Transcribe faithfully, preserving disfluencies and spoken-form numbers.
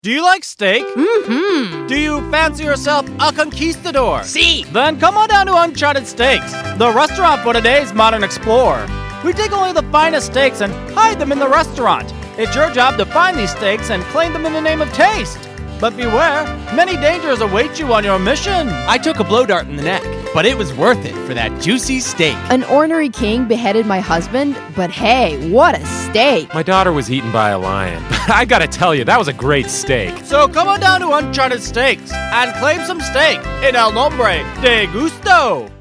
Do you like steak? Mm-hmm. Do you fancy yourself a conquistador? Si. Then come on down to Uncharted Steaks, the restaurant for today's modern explorer. We take only the finest steaks and hide them in the restaurant. It's your job to find these steaks and claim them in the name of taste. But beware, many dangers await you on your mission. I took a blow dart in the neck, but it was worth it for that juicy steak. An ornery king beheaded my husband, but hey, what a steak. My daughter was eaten by a lion. I gotta tell you, that was a great steak. So come on down to Uncharted Steaks and claim some steak in El Nombre de Gusto.